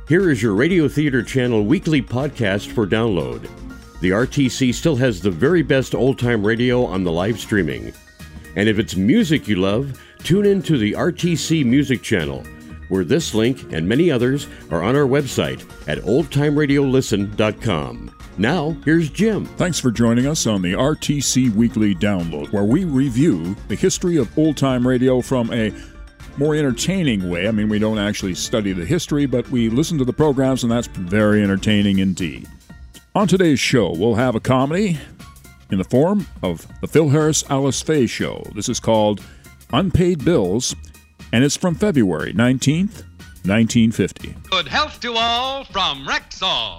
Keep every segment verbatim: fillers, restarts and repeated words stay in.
Here is your Radio Theater Channel weekly podcast for download. The R T C still has the very best old-time radio on the live streaming. And if it's music you love, tune in to the R T C Music Channel, where this link and many others are on our website at old time radio listen dot com. Now, here's Jim. Thanks for joining us on the R T C Weekly Download, where we review the history of old-time radio from a more entertaining way. I mean, we don't actually study the history, but we listen to the programs, and that's very entertaining indeed. On today's show, we'll have a comedy in the form of the Phil Harris Alice Faye Show. This is called Unpaid Bills, and it's from February nineteenth, nineteen fifty. Good health to all from Rexall.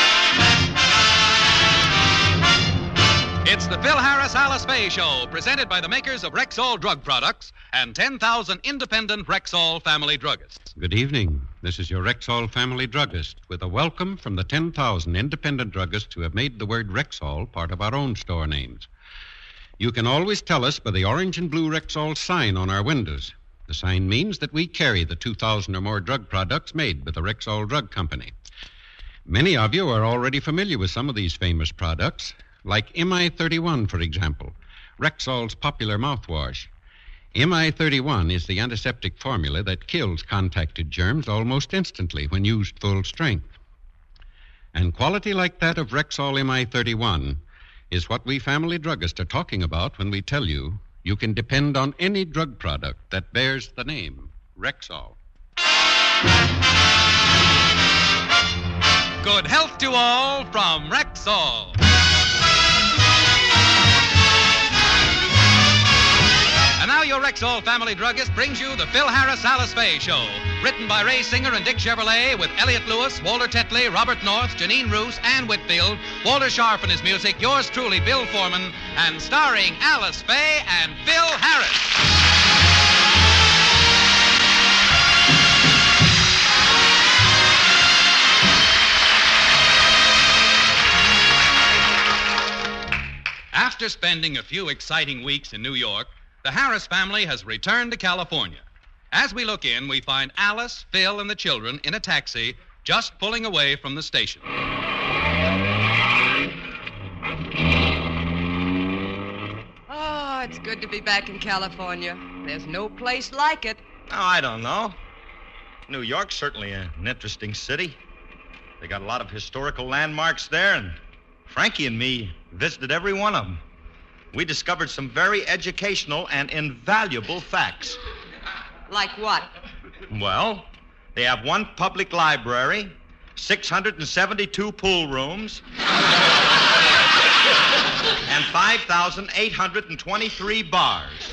It's the Phil Harris Alice Faye Show, presented by the makers of Rexall drug products and ten thousand independent Rexall family druggists. Good evening. This is your Rexall family druggist with a welcome from the ten thousand independent druggists who have made the word Rexall part of our own store names. You can always tell us by the orange and blue Rexall sign on our windows. The sign means that we carry the two thousand or more drug products made by the Rexall Drug Company. Many of you are already familiar with some of these famous products, like M I thirty-one, for example, Rexall's popular mouthwash. M I thirty-one is the antiseptic formula that kills contacted germs almost instantly when used full strength. And quality like that of Rexall M I thirty-one is what we family druggists are talking about when we tell you you can depend on any drug product that bears the name Rexall. Good health to all from Rexall. And now your Rexall family druggist brings you the Phil Harris Alice Faye Show, written by Ray Singer and Dick Chevrolet, with Elliot Lewis, Walter Tetley, Robert North, Janine Roos, Ann Whitfield, Walter Sharp and his music, yours truly, Bill Foreman, and starring Alice Faye and Phil Harris. After spending a few exciting weeks in New York, the Harris family has returned to California. As we look in, we find Alice, Phil, and the children in a taxi just pulling away from the station. Oh, it's good to be back in California. There's no place like it. Oh, I don't know. New York's certainly an interesting city. They got a lot of historical landmarks there, and Frankie and me visited every one of them. We discovered some very educational and invaluable facts. Like what? Well, they have one public library, six hundred seventy-two pool rooms, and five thousand eight hundred twenty-three bars,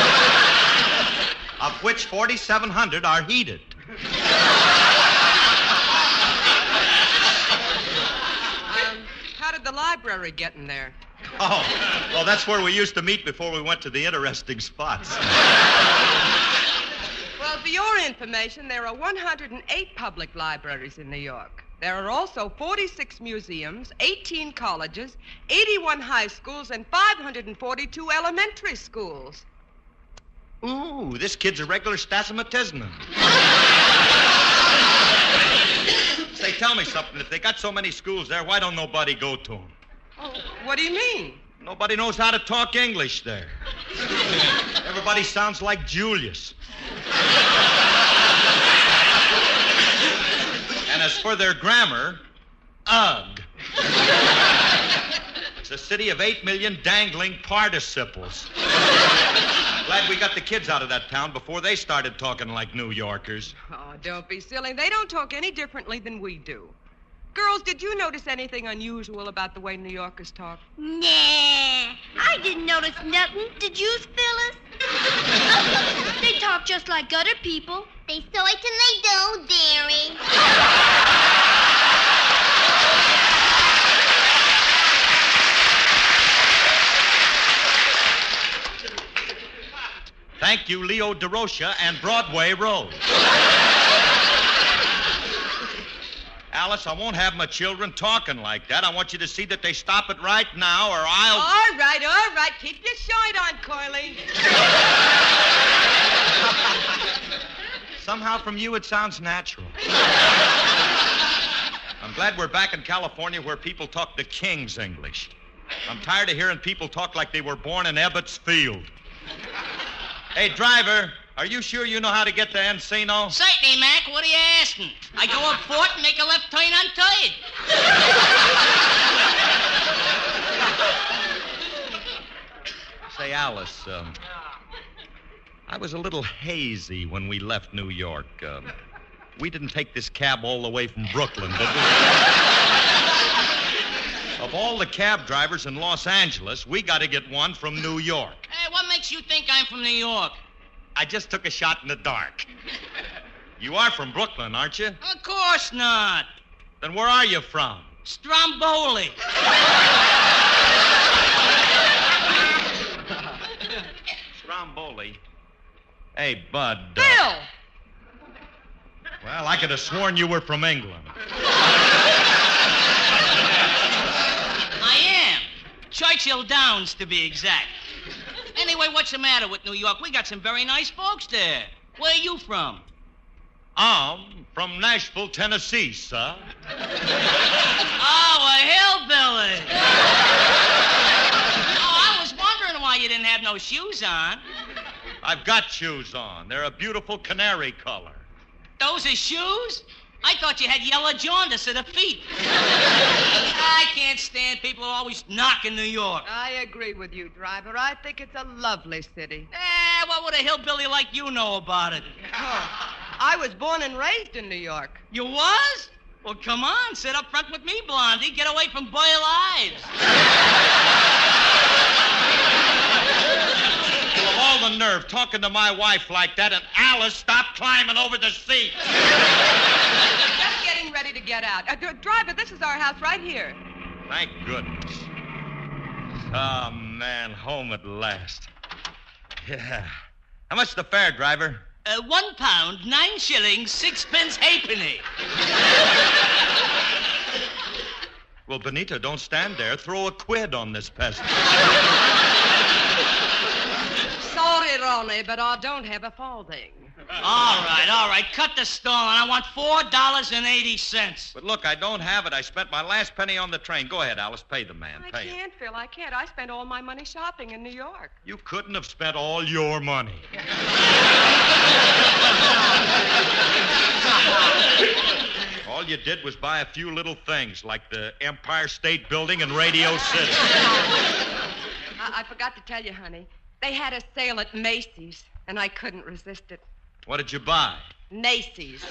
of which forty-seven hundred are heated. Um, how did the library get in there? Oh, well, that's where we used to meet before we went to the interesting spots. Well, for your information, there are one hundred eight public libraries in New York. There are also forty-six museums, eighteen colleges, eighty-one high schools, and five hundred forty-two elementary schools. Ooh, this kid's a regular Stasmatisman. Say, tell me something. If they got so many schools there, why don't nobody go to them? Oh, what do you mean? Nobody knows how to talk English there. Everybody sounds like Julius. And as for their grammar, ugh. It's a city of eight million dangling participles. Glad we got the kids out of that town before they started talking like New Yorkers. Oh, don't be silly. They don't talk any differently than we do. Girls, did you notice anything unusual about the way New Yorkers talk? Nah, I didn't notice nothing. Did you, Phyllis? They talk just like other people. They start and they don't, dearie. Thank you, Leo DeRocha and Broadway Road. Alice, I won't have my children talking like that. I want you to see that they stop it right now, or I'll... All right, all right. Keep your shine on, Coily. Somehow from you it sounds natural. glad we're back in California where people talk the King's English. I'm tired of hearing people talk like they were born in Ebbets Field. Hey, driver, are you sure you know how to get to Encino? Certainly, Mac. What are you asking? I go up Fort and make a left turn untied. Say, Alice, um, I was a little hazy when we left New York. Um, we didn't take this cab all the way from Brooklyn, did we? Of all the cab drivers in Los Angeles, we got to get one from New York. Hey, what makes you think I'm from New York? I just took a shot in the dark. You are from Brooklyn, aren't you? Of course not. Then where are you from? Stromboli. Stromboli? Hey, Bud. Uh, Bill! Well, I could have sworn you were from England. I am. Churchill Downs, to be exact. Anyway, what's the matter with New York? We got some very nice folks there. Where are you from? I'm from Nashville, Tennessee, sir. Oh, a hillbilly. Oh, I was wondering why you didn't have no shoes on. I've got shoes on. They're a beautiful canary color. Those are shoes? I thought you had yellow jaundice at the feet. I can't stand people who always knock in New York. I agree with you, driver. I think it's a lovely city. Eh, what would a hillbilly like you know about it? Oh, I was born and raised in New York. You was? Well, come on, sit up front with me, Blondie. Get away from boiled eyes. Full of all the nerve talking to my wife like that, and Alice stopped climbing over the seat. Just getting ready to get out. Uh, d- driver, this is our house right here. Thank goodness. Oh, man, home at last. Yeah. How much the fare, driver? Uh, one pound, nine shillings, sixpence halfpenny. Well, Benita, don't stand there. Throw a quid on this peasant. Sorry, Ronnie, but I don't have a farthing. All right, all right. Cut the stalling. I want four dollars and eighty cents. But look, I don't have it. I spent my last penny on the train. Go ahead, Alice. Pay the man. I Pay him. can't, Phil. I can't. I spent all my money shopping in New York. You couldn't have spent all your money. All you did was buy a few little things, like the Empire State Building and Radio City. I, I forgot to tell you, honey. They had a sale at Macy's, and I couldn't resist it. What did you buy? Macy's.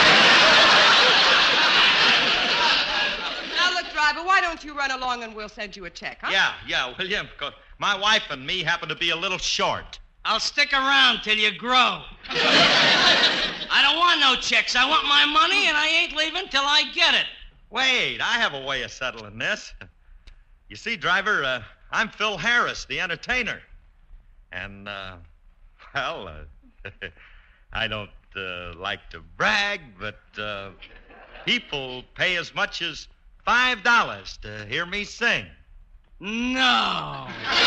Now, look, driver, why don't you run along and we'll send you a check, huh? Yeah, yeah, William, because my wife and me happen to be a little short. I'll stick around till you grow. I don't want no checks. I want my money, and I ain't leaving till I get it. Wait, I have a way of settling this. You see, driver, uh, I'm Phil Harris, the entertainer. And, uh, well, uh, I don't uh, like to brag, but uh, people pay as much as five dollars to hear me sing. No.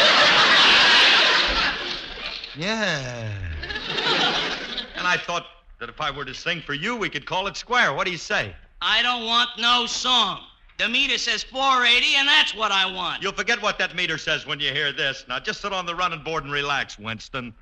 Yeah. And I thought that if I were to sing for you, we could call it square. What do you say? I don't want no song. The meter says four eighty, and that's what I want. You'll forget what that meter says when you hear this. Now, just sit on the running board and relax, Winston.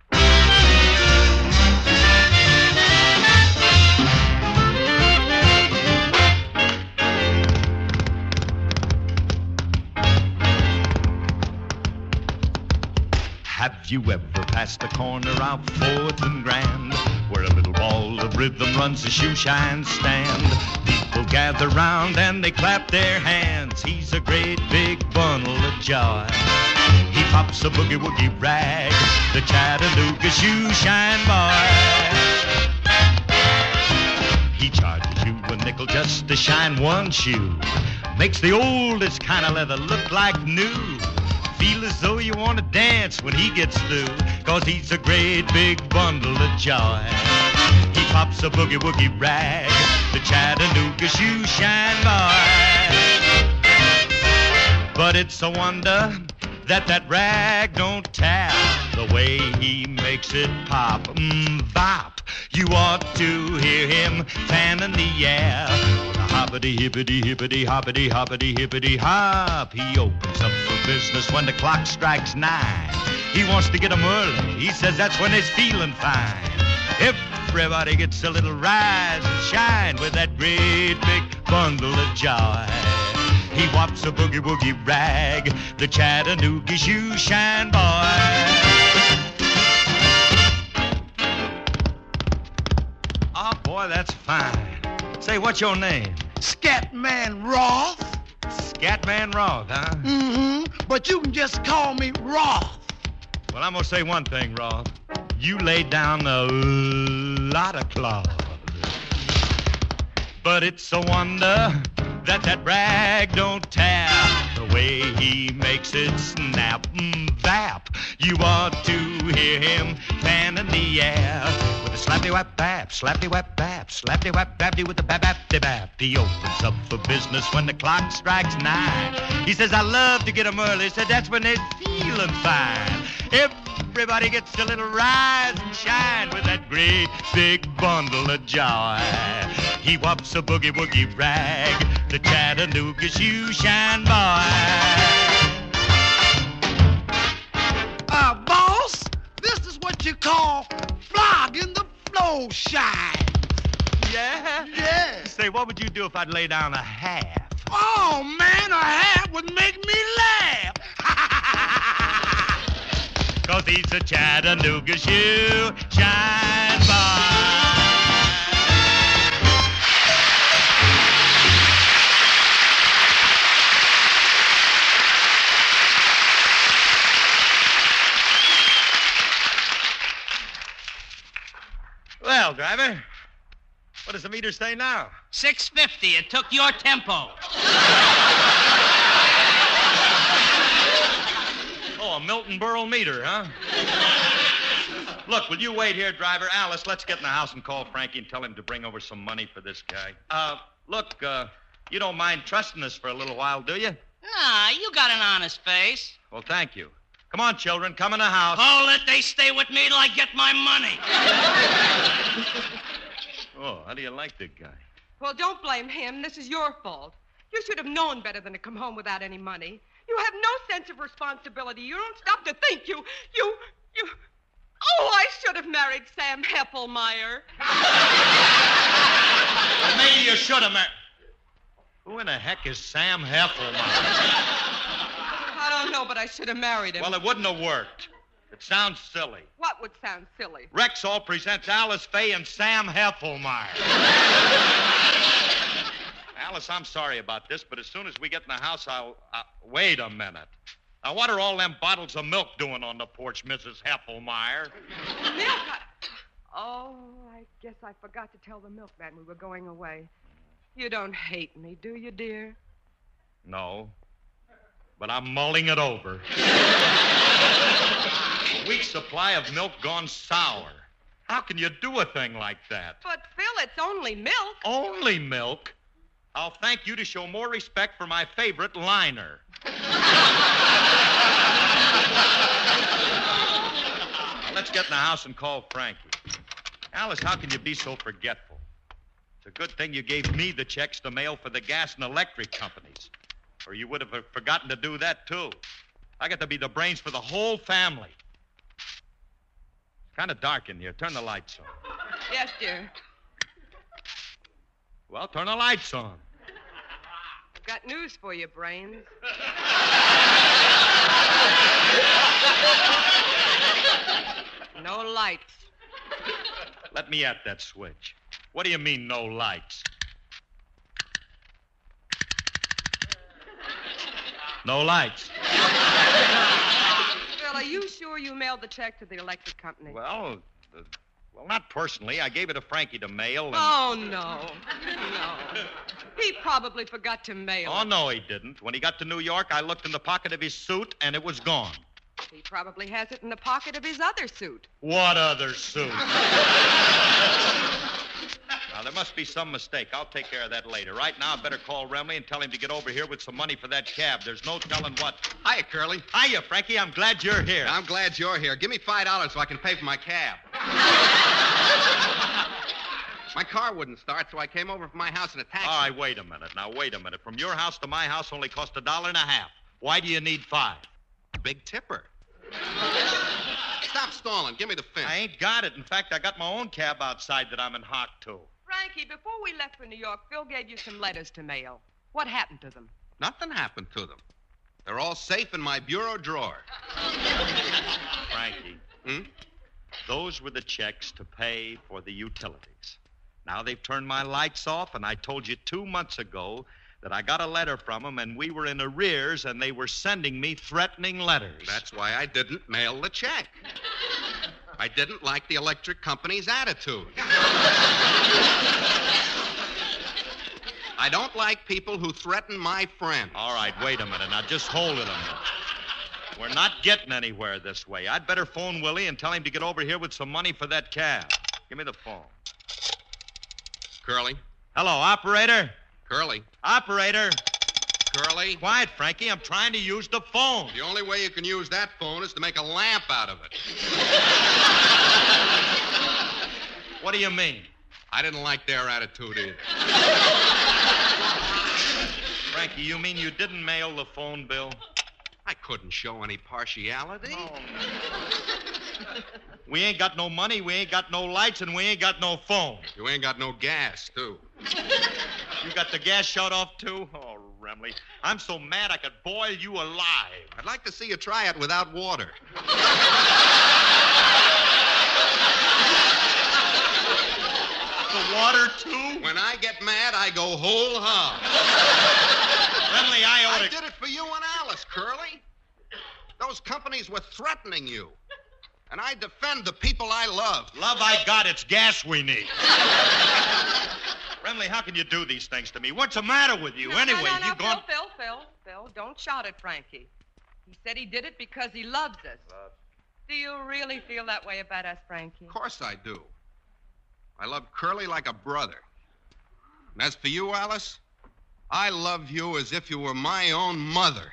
Have you ever passed the corner out Fourth and Grand, where a little ball of rhythm runs a shoe shine stand? People gather round and they clap their hands. He's a great big bundle of joy. He pops a boogie-woogie rag, the Chattanooga shoe shine boy. He charges you a nickel just to shine one shoe. Makes the oldest kind of leather look like new. Feel as though you want to dance when he gets through, 'cause he's a great big bundle of joy. He pops a boogie-woogie rag, the Chattanooga shoe shine boy. But it's a wonder that that rag don't tap the way he makes it pop. Mmm, bop. You ought to hear him fanning the air. Hop, hoppity, hippity, hippity, hoppity, hoppity, hippity, hop. He opens up for business when the clock strikes nine. He wants to get 'em early. He says that's when he's feeling fine. Everybody gets a little rise and shine with that great big bundle of joy. He whops a boogie-woogie rag, the Chattanooga shoe shine boy. Oh, boy, that's fine. Say, what's your name? Scatman Roth. Scatman Roth, huh? Mm-hmm. But you can just call me Roth. Well, I'm going to say one thing, Roth. You laid down a lot of cloth. But it's a wonder that that rag don't tap. The way he makes it snap and vap. You ought to hear him fan in the air with a slappy-wap-bap, slappy-wap-bap, slappy-wap-bap-dee with the bap-bap-de-bap. He opens up for business when the clock strikes nine. He says, I love to get 'em early. He said, that's when they're feeling fine. Everybody gets a little rise and shine with that great big bundle of joy. He whops a boogie-woogie rag, the Chattanooga shoe shine boy. Uh, boss, this is what you call flogging the flow shine. Yeah? Yeah. Say, what would you do if I'd lay down a half? Oh, man, a hat would make me laugh. 'Cause he's a Chattanooga shoe shine boy. Well, driver, what does the meter say now? six fifty. It took your tempo. Oh, a Milton Berle meter, huh? Look, will you wait here, driver? Alice, let's get in the house and call Frankie and tell him to bring over some money for this guy. Uh, look, uh, you don't mind trusting us for a little while, do you? Nah, you got an honest face. Well, thank you. Come on, children, come in the house. Hold it, they stay with me till I get my money. Oh, how do you like the guy? Well, don't blame him. This is your fault. You should have known better than to come home without any money. You have no sense of responsibility. You don't stop to think. You, you, you... Oh, I should have married Sam Heffelmeyer. Well, maybe you should have married... Who in the heck is Sam Heffelmeyer? I don't know, but I should have married him. Well, it wouldn't have worked. It sounds silly. What would sound silly? Rexall presents Alice Faye and Sam Heffelmeyer. Alice, I'm sorry about this, but as soon as we get in the house, I'll... Uh, wait a minute. Now, what are all them bottles of milk doing on the porch, Missus Heffelmeyer? Milk? I... Oh, I guess I forgot to tell the milkman we were going away. You don't hate me, do you, dear? No. But I'm mulling it over. A week's supply of milk gone sour. How can you do a thing like that? But, Phil, it's only milk. Only milk? I'll thank you to show more respect for my favorite liner. Now, let's get in the house and call Frankie. Alice, how can you be so forgetful? It's a good thing you gave me the checks to mail for the gas and electric companies. Or you would have forgotten to do that, too. I got to be the brains for the whole family. It's kind of dark in here. Turn the lights on. Yes, dear. Well, turn the lights on. I've got news for you, Brains. No lights. Let me at that switch. What do you mean, no lights? No lights. Phil, are you sure you mailed the check to the electric company? Well, uh, well, not personally. I gave it to Frankie to mail. And... Oh, no. No. He probably forgot to mail Oh, it. no, he didn't. When he got to New York, I looked in the pocket of his suit, and it was gone. He probably has it in the pocket of his other suit. What other suit? Now, there must be some mistake. I'll take care of that later. Right now, I better call Remley and tell him to get over here with some money for that cab. There's no telling what. Hiya, Curly. Hiya, Frankie. I'm glad you're here. I'm glad you're here. Give me five dollars so I can pay for my cab. My car wouldn't start, so I came over from my house in a taxi. All right, wait a minute. Now, wait a minute. From your house to my house only cost a dollar and a half. Why do you need five? Big tipper. Stop stalling. Give me the fence. I ain't got it. In fact, I got my own cab outside that I'm in hock to. Frankie, before we left for New York, Phil gave you some letters to mail. What happened to them? Nothing happened to them. They're all safe in my bureau drawer. Frankie, Hmm? those were the checks to pay for the utilities. Now they've turned my lights off, and I told you two months ago that I got a letter from them, and we were in arrears, and they were sending me threatening letters. That's why I didn't mail the check. I didn't like the electric company's attitude. I don't like people who threaten my friends. All right, wait a minute. Now, just hold it a minute. We're not getting anywhere this way. I'd better phone Willie and tell him to get over here with some money for that cab. Give me the phone. Curly? Hello, operator? Curly? Operator? Curly? Quiet, Frankie. I'm trying to use the phone. The only way you can use that phone is to make a lamp out of it. What do you mean? I didn't like their attitude either. Frankie, you mean you didn't mail the phone bill? I couldn't show any partiality. Oh, we ain't got no money, we ain't got no lights, and we ain't got no phone. You ain't got no gas, too. You got the gas shut off, too? Oh, Remley, I'm so mad I could boil you alive. I'd like to see you try it without water. The water, too? When I get mad, I go whole hog. Remley, I ought to... I did it for you and Alice, Curly. Those companies were threatening you. And I defend the people I love. Love I got, it's gas we need. Remley, how can you do these things to me? What's the matter with you? No, anyway, no, no, you no, gone... Phil, Phil, Phil, Phil, don't shout at Frankie. He said he did it because he loves us. Love. Do you really feel that way about us, Frankie? Of course I do. I love Curly like a brother. And as for you, Alice, I love you as if you were my own mother.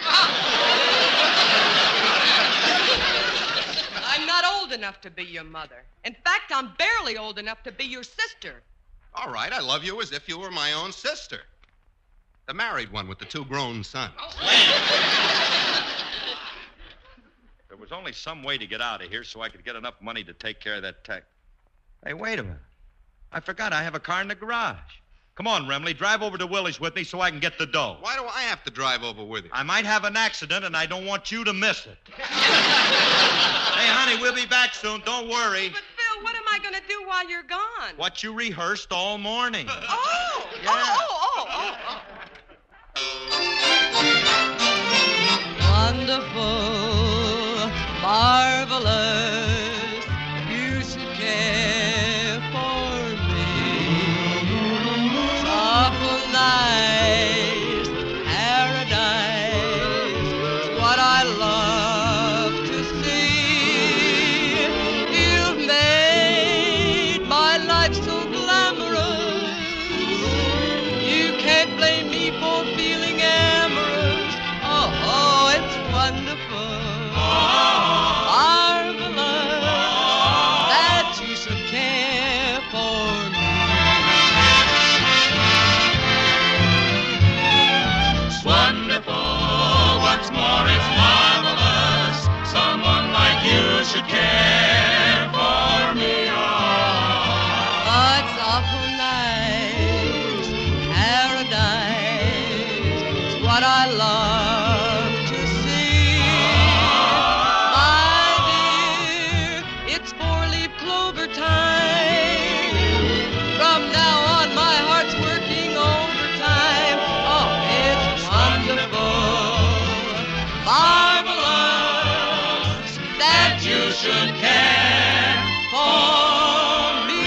I'm not old enough to be your mother. In fact, I'm barely old enough to be your sister. All right, I love you as if you were my own sister. The married one with the two grown sons. There was only some way to get out of here so I could get enough money to take care of that tech. Hey, wait a minute. I forgot I have a car in the garage. Come on, Remley, drive over to Willie's with me so I can get the dough. Why do I have to drive over with you? I might have an accident, and I don't want you to miss it. Hey, honey, we'll be back soon. Don't worry. But, Phil, what am I going to do while you're gone? What you rehearsed all morning. Oh! Yeah. Oh, oh, oh, oh, oh. Wonderful, marvelous, you should care for me. Awful nice, paradise, what I love to see. You've made my life so glamorous, you can't blame me for feeling amorous. Oh, oh, it's wonderful, marvelous, that you should care for me. It's wonderful, what's more, it's marvelous. Someone like you should care for me. Oh, Oh, it's awful nice, paradise, it's what I love to see. My dear, it's four-leaf clover time. From now on, my heart's working overtime. Oh, it's wonderful, marvelous, that you should care for me.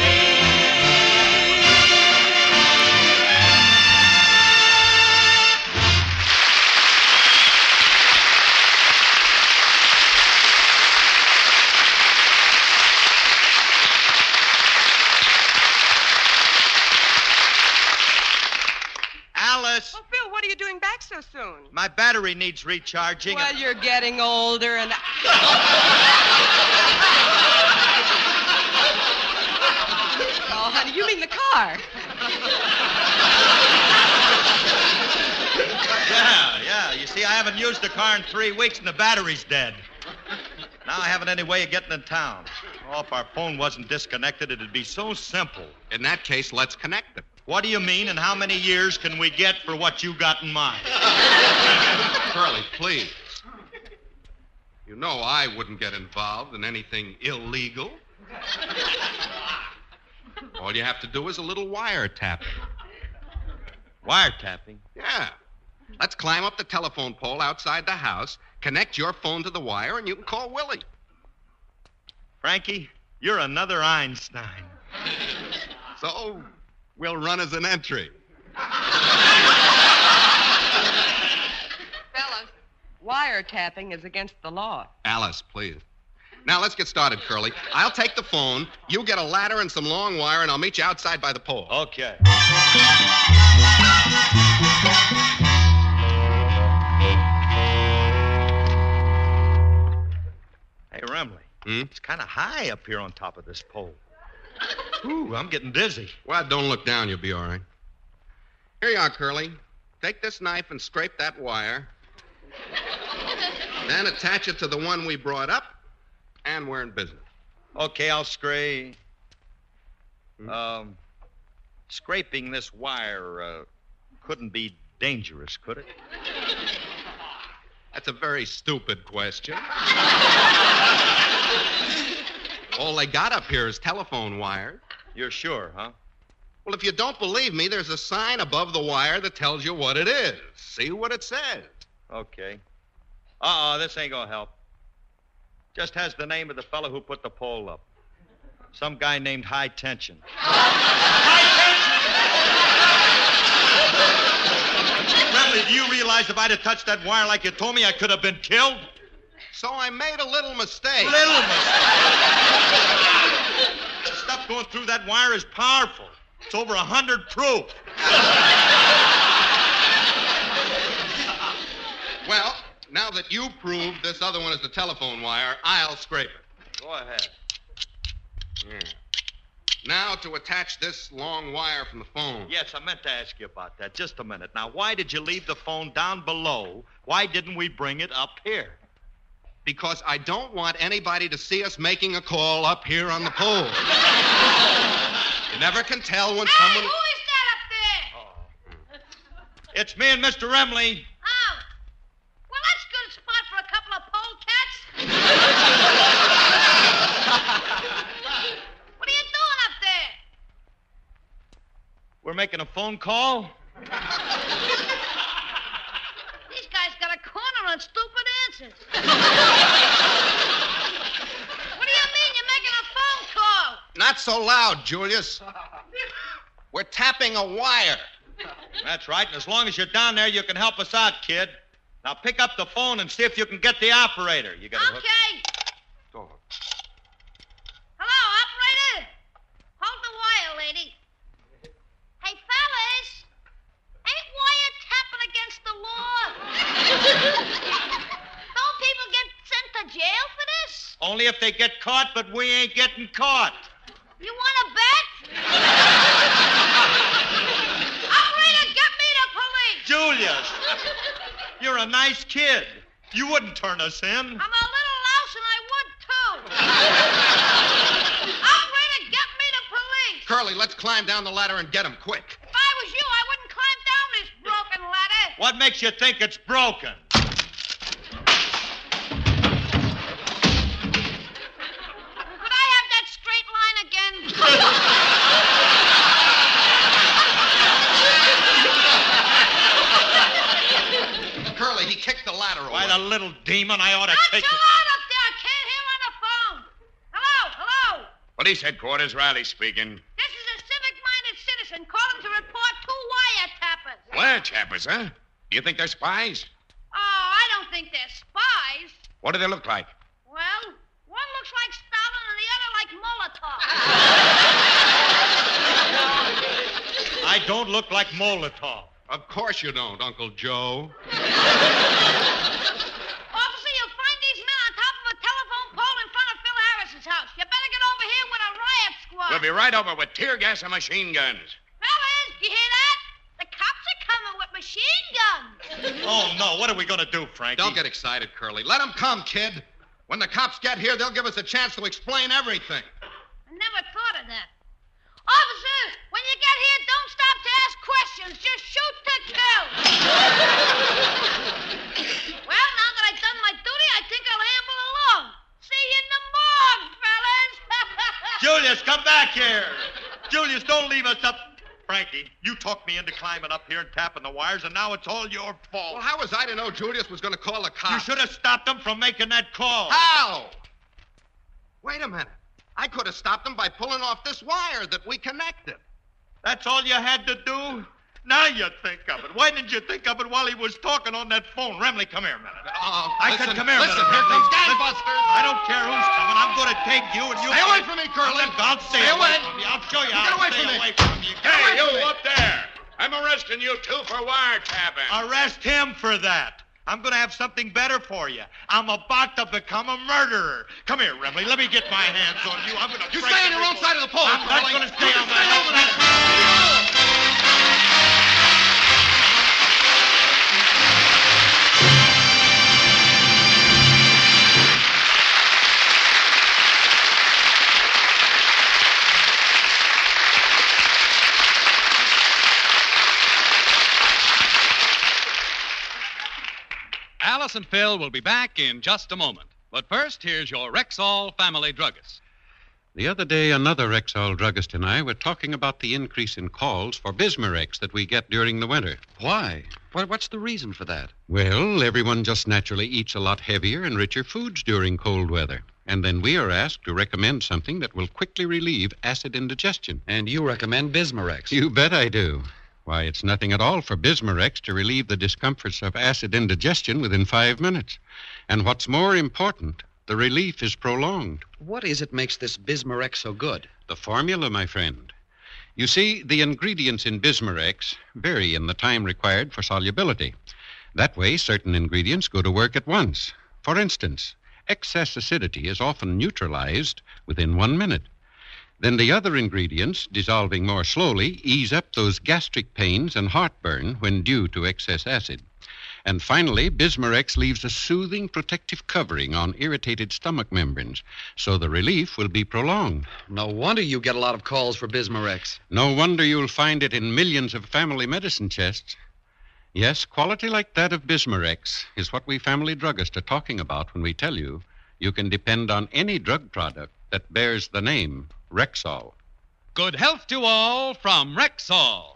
Alice, Oh, Phil, what are you doing back so soon? my battery needs recharging. Well, you're getting older and... Oh, honey, you mean the car. Yeah, yeah. You see, I haven't used the car in three weeks and the battery's dead. Now I haven't any way of getting in town. Oh, if our phone wasn't disconnected, it'd be so simple. In that case, let's connect it. What do you mean, and how many years can we get for what you got in mind? Curly, please. You know I wouldn't get involved in anything illegal. All you have to do is a little wiretapping. Wiretapping? Yeah. Let's climb up the telephone pole outside the house, connect your phone to the wire, and you can call Willie. Frankie, you're another Einstein. So, we'll run as an entry. Fellas, wiretapping is against the law. Alice, please. Now, let's get started, Curly. I'll take the phone, you get a ladder and some long wire, and I'll meet you outside by the pole. Okay. Hey, Remley. Hmm? It's kind of high up here on top of this pole. Ooh, I'm getting dizzy. Well, don't look down. You'll be all right. Here you are, Curly. Take this knife and scrape that wire. Then attach it to the one we brought up, and we're in business. Okay, I'll scrape. Hmm? Um, scraping this wire uh, couldn't be dangerous, could it? That's a very stupid question. All they got up here is telephone wires. You're sure, huh? Well, if you don't believe me, there's a sign above the wire that tells you what it is. See what it says. Okay. Uh-oh, this ain't gonna help. Just has the name of the fellow who put the pole up. Some guy named High Tension. High Tension! Remley, do you realize if I'd have touched that wire like you told me, I could have been killed? So I made a little mistake. Little mistake. The stuff going through that wire is powerful. It's over a hundred proof. Well, now that you proved this other one is the telephone wire, I'll scrape it. Go ahead. Yeah. Now to attach this long wire from the phone. Yes, I meant to ask you about that. Just a minute. Now, why did you leave the phone down below? Why didn't we bring it up here? Because I don't want anybody to see us making a call up here on the pole. You never can tell when Hey, someone... who is that up there? Oh. It's me and Mister Remley. Oh. Well, that's a good spot for a couple of polecats. What are you doing up there? We're making a phone call. These guys got a corner on stupid answers. What do you mean you're making a phone call? Not so loud, Julius. We're tapping a wire. That's right, and as long as you're down there, you can help us out, kid. Now pick up the phone and see if you can get the operator. You got Okay. Go. Hello, operator. Hold the wire, lady. Hey, fellas. Ain't wire tapping against the law? Don't people get sent to jail for this? Only if they get caught, but we ain't getting caught. You want to bet? Operator, get me the police. Julius, you're a nice kid. You wouldn't turn us in. I'm a little louse and I would, too. Operator, get me the police. Curly, let's climb down the ladder and get him quick. If I was you, I wouldn't climb down this broken ladder. What makes you think it's broken? Could I have that straight line again? Curly, he kicked the ladder away. Why, the little demon, I ought to Not take too it. loud up there. I can't hear on the phone. Hello, hello. Police headquarters, Riley speaking. This is a civic-minded citizen calling to report two wiretappers. Wiretappers, huh? Do you think they're spies? Oh, I don't think they're spies. What do they look like? Well, one looks like Stalin and the other like Molotov. I don't look like Molotov. Of course you don't, Uncle Joe. Officer, you'll find these men on top of a telephone pole in front of Phil Harris's house. You better get over here with a riot squad. We'll be right over with tear gas and machine guns. Fellas, you hear that? The cops are coming with machine guns. Oh, no. What are we going to do, Frankie? Don't get excited, Curly. Let them come, kid. When the cops get here, they'll give us a chance to explain everything. I never thought of that. Officers, when you get here, don't stop to ask questions. Just shoot to kill. Well, now that I've done my duty, I think I'll amble along. See you in the morgue, fellas. Julius, come back here. Julius, don't leave us up. Frankie, you talked me into climbing up here and tapping the wires, and now it's all your fault. Well, how was I to know Julius was going to call the cops? You should have stopped him from making that call. How? Wait a minute. I could have stopped him by pulling off this wire that we connected. That's all you had to do? Now you think of it. Why didn't you think of it while he was talking on that phone? Remley, come here a minute. Oh, I listen, said come here a listen, minute. here Remley. comes gangbusters. I don't care who's coming. I'm going to take you and you... Stay away from me, Curly. I'll stay, Stay away. away. from you. I'll show you Get how away to stay from me. away from you. Get Hey, away you from me. up there. I'm arresting you two for wiretapping. Arrest him for that. I'm going to have something better for you. I'm about to become a murderer. Come here, Remley. Let me get my hands on you. I'm going to. You stay on your own side of the pole, I'm not Curly. going to stay on my Stay over there. Alice and Phil will be back in just a moment. But first, here's your Rexall family druggist. The other day, another Rexall druggist and I were talking about the increase in calls for Bismarex that we get during the winter. Why? What's the reason for that? Well, everyone just naturally eats a lot heavier and richer foods during cold weather. And then we are asked to recommend something that will quickly relieve acid indigestion. And you recommend Bismarex? You bet I do. Why, it's nothing at all for Bismarex to relieve the discomforts of acid indigestion within five minutes. And what's more important, the relief is prolonged. What is it makes this Bismarex so good? The formula, my friend. You see, the ingredients in Bismarex vary in the time required for solubility. That way, certain ingredients go to work at once. For instance, excess acidity is often neutralized within one minute. Then the other ingredients, dissolving more slowly, ease up those gastric pains and heartburn when due to excess acid. And finally, Bismarex leaves a soothing protective covering on irritated stomach membranes, so the relief will be prolonged. No wonder you get a lot of calls for Bismarex. No wonder you'll find it in millions of family medicine chests. Yes, quality like that of Bismarex is what we family druggists are talking about when we tell you you can depend on any drug product that bears the name Rexall. Good health to all from Rexall.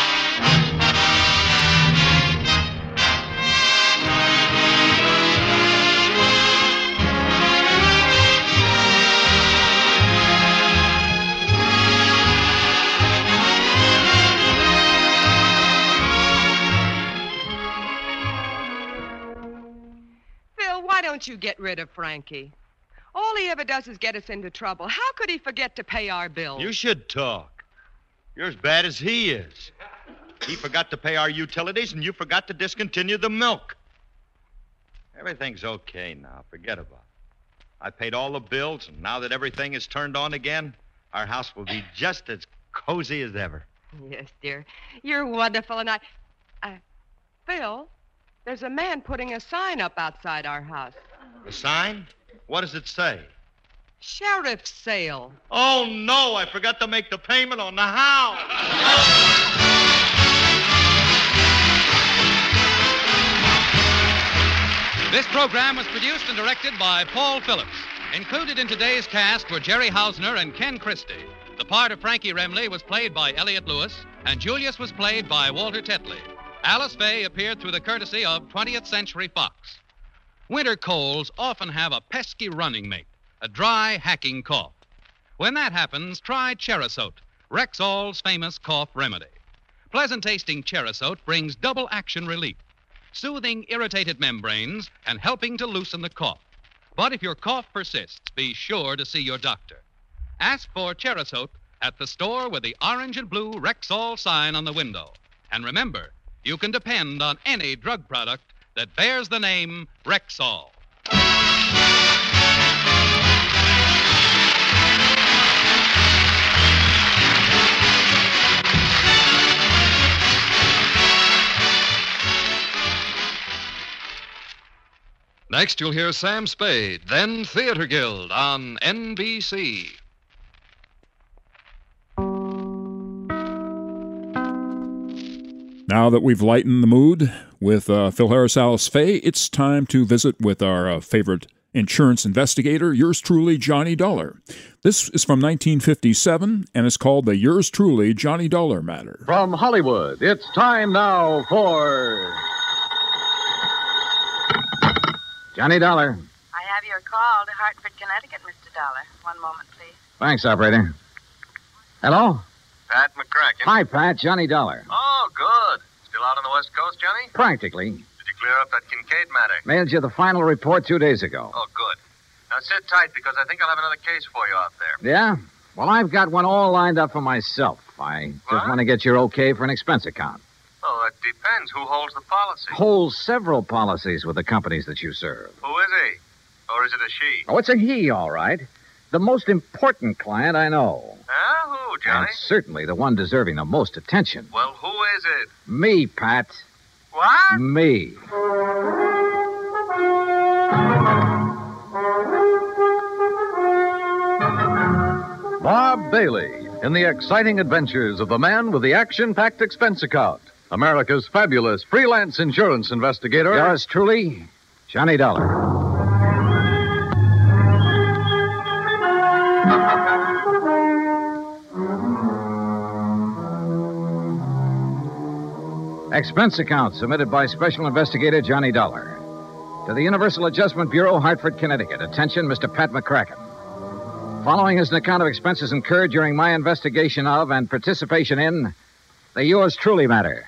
Phil, why don't you get rid of Frankie? All he ever does is get us into trouble. How could he forget to pay our bills? You should talk. You're as bad as he is. He forgot to pay our utilities, and you forgot to discontinue the milk. Everything's okay now. Forget about it. I paid all the bills, and now that everything is turned on again, our house will be just as cozy as ever. Yes, dear. You're wonderful, and I... Uh, Phil, there's a man putting a sign up outside our house. The sign? What does it say? Sheriff's sale. Oh, no, I forgot to make the payment on the house. This program was produced and directed by Paul Phillips. Included in today's cast were Jerry Hausner and Ken Christie. The part of Frankie Remley was played by Elliot Lewis, and Julius was played by Walter Tetley. Alice Faye appeared through the courtesy of twentieth Century Fox. Winter colds often have a pesky running mate, a dry, hacking cough. When that happens, try Cherasote, Rexall's famous cough remedy. Pleasant-tasting Cherasote brings double action relief, soothing irritated membranes and helping to loosen the cough. But if your cough persists, be sure to see your doctor. Ask for Cherasote at the store with the orange and blue Rexall sign on the window. And remember, you can depend on any drug product that bears the name Rexall. Next, you'll hear Sam Spade, then Theater Guild on N B C. Now that we've lightened the mood with uh, Phil Harris, Alice Faye, it's time to visit with our uh, favorite insurance investigator, yours truly, Johnny Dollar. This is from nineteen fifty-seven, and it's called the Yours Truly, Johnny Dollar Matter. From Hollywood, it's time now for... Johnny Dollar. I have your call to Hartford, Connecticut, Mister Dollar. One moment, please. Thanks, operator. Hello? Pat McCracken. Hi, Pat. Johnny Dollar. Oh, good. Still out on the West Coast, Johnny? Practically. Did you clear up that Kincaid matter? Mailed you the final report two days ago. Oh, good. Now sit tight, because I think I'll have another case for you out there. Yeah? Well, I've got one all lined up for myself. I just What? want to get your okay for an expense account. Oh, that depends. Who holds the policy? Holds several policies with the companies that you serve. Who is he? Or is it a she? Oh, it's a he, all right. The most important client I know. Huh? Who, Johnny? And certainly the one deserving the most attention. Well, who is it? Me, Pat. What? Me. Bob Bailey in the exciting adventures of the man with the action-packed expense account. America's fabulous freelance insurance investigator. Yours truly, Johnny Dollar. Expense account submitted by Special Investigator Johnny Dollar. To the Universal Adjustment Bureau, Hartford, Connecticut. Attention, Mister Pat McCracken. Following is an account of expenses incurred during my investigation of and participation in the Yours Truly matter.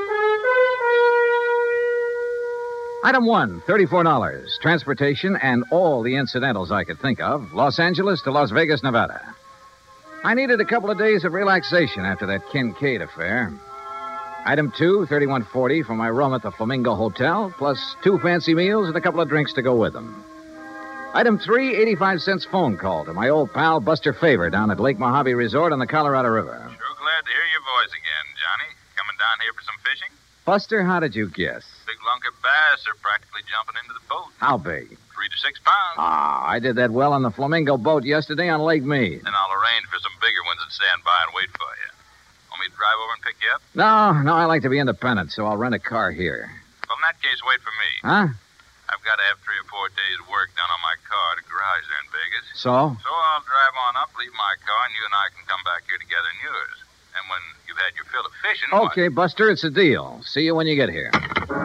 Item one, thirty-four dollars. Transportation and all the incidentals I could think of. Los Angeles to Las Vegas, Nevada. I needed a couple of days of relaxation after that Kincaid affair. Item two, thirty-one forty for my room at the Flamingo Hotel, plus two fancy meals and a couple of drinks to go with them. Item three, eighty-five cents phone call to my old pal Buster Favor down at Lake Mojave Resort on the Colorado River. Sure glad to hear your voice again, Johnny. Coming down here for some fishing? Buster, how did you guess? Big lunker bass are practically jumping into the boat. How big? Three to six pounds. Ah, I did that well on the Flamingo boat yesterday on Lake Mead. Then I'll arrange for some bigger ones that stand by and wait for you. Want me to drive over and pick you up? No, no, I like to be independent, so I'll rent a car here. Well, in that case, wait for me. Huh? I've got to have three or four days' work done on my car at a garage there in Vegas. So? So I'll drive on up, leave my car, and you and I can come back here together in yours. And when you've had your fill of fishing... Okay, Buster, it's a deal. See you when you get here.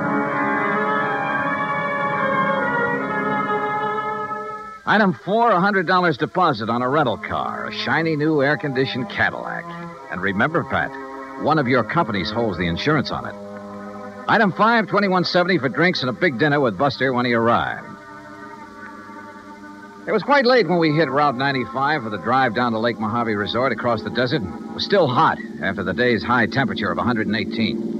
Item four, one hundred dollars deposit on a rental car, a shiny new air-conditioned Cadillac. And remember, Pat, one of your companies holds the insurance on it. Item five, twenty-one seventy for drinks and a big dinner with Buster when he arrived. It was quite late when we hit Route ninety-five for the drive down to Lake Mojave Resort across the desert. It was still hot after the day's high temperature of one hundred eighteen.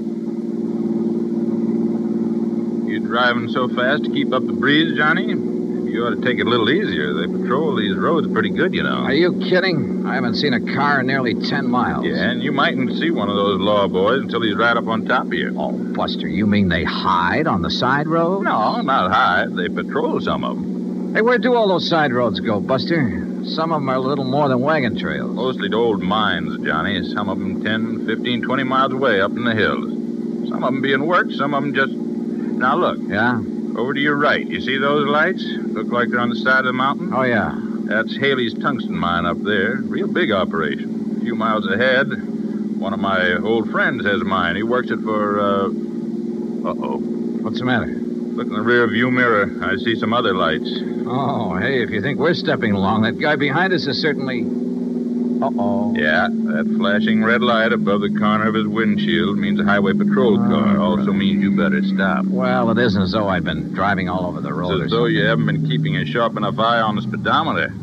You driving so fast to keep up the breeze, Johnny? You ought to take it a little easier. They patrol these roads pretty good, you know. Are you kidding? I haven't seen a car in nearly ten miles. Yeah, and you mightn't see one of those law boys until he's right up on top of you. Oh, Buster, you mean they hide on the side road? No, not hide. They patrol some of them. Hey, where do all those side roads go, Buster? Some of them are a little more than wagon trails. Mostly to old mines, Johnny. Some of them ten, fifteen, twenty miles away up in the hills. Some of them being worked, some of them just... Now, look. Yeah? Over to your right. You see those lights? Look like they're on the side of the mountain? Oh, yeah. That's Haley's tungsten mine up there. Real big operation. A few miles ahead, one of my old friends has a mine. He works it for, uh... Uh-oh. What's the matter? Look in the rear view mirror. I see some other lights. Oh, hey, if you think we're stepping along, that guy behind us is certainly... Uh-oh. Yeah, that flashing red light above the corner of his windshield means a highway patrol car. Oh, also means you better stop. Well, it isn't as though I'd been driving all over the road. It's as though you haven't been keeping a sharp enough eye on the speedometer.